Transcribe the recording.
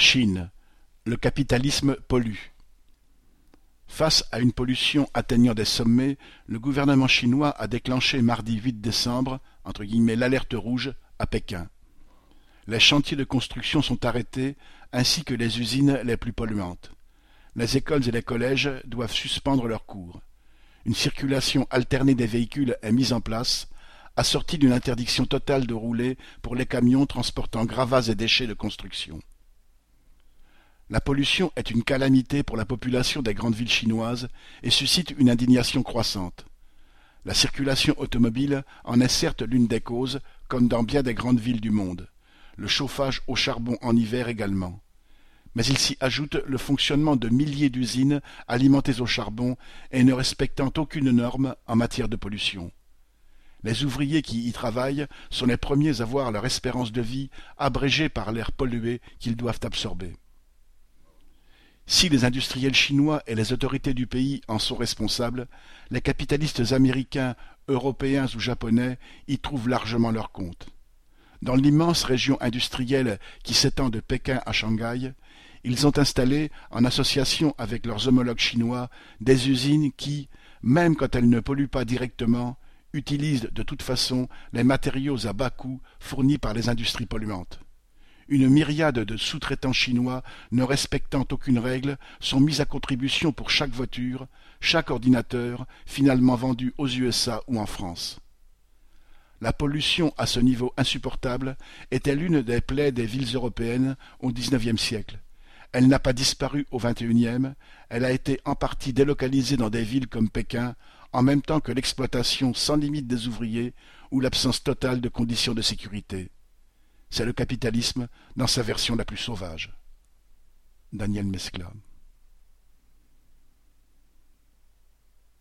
Chine. Le capitalisme pollue. Face à une pollution atteignant des sommets, le gouvernement chinois a déclenché mardi 8 décembre l'alerte rouge à Pékin. Les chantiers de construction sont arrêtés, ainsi que les usines les plus polluantes. Les écoles et les collèges doivent suspendre leurs cours. Une circulation alternée des véhicules est mise en place, assortie d'une interdiction totale de rouler pour les camions transportant gravats et déchets de construction. La pollution est une calamité pour la population des grandes villes chinoises et suscite une indignation croissante. La circulation automobile en est certes l'une des causes, comme dans bien des grandes villes du monde. Le chauffage au charbon en hiver également. Mais il s'y ajoute le fonctionnement de milliers d'usines alimentées au charbon et ne respectant aucune norme en matière de pollution. Les ouvriers qui y travaillent sont les premiers à voir leur espérance de vie abrégée par l'air pollué qu'ils doivent absorber. Si les industriels chinois et les autorités du pays en sont responsables, les capitalistes américains, européens ou japonais y trouvent largement leur compte. Dans l'immense région industrielle qui s'étend de Pékin à Shanghai, ils ont installé, en association avec leurs homologues chinois, des usines qui, même quand elles ne polluent pas directement, utilisent de toute façon les matériaux à bas coût fournis par les industries polluantes. Une myriade de sous-traitants chinois ne respectant aucune règle sont mis à contribution pour chaque voiture, chaque ordinateur, finalement vendu aux USA ou en France. La pollution à ce niveau insupportable était l'une des plaies des villes européennes au XIXe siècle. Elle n'a pas disparu au XXIe, elle a été en partie délocalisée dans des villes comme Pékin, en même temps que l'exploitation sans limite des ouvriers ou l'absence totale de conditions de sécurité. C'est le capitalisme dans sa version la plus sauvage. Daniel Mescla.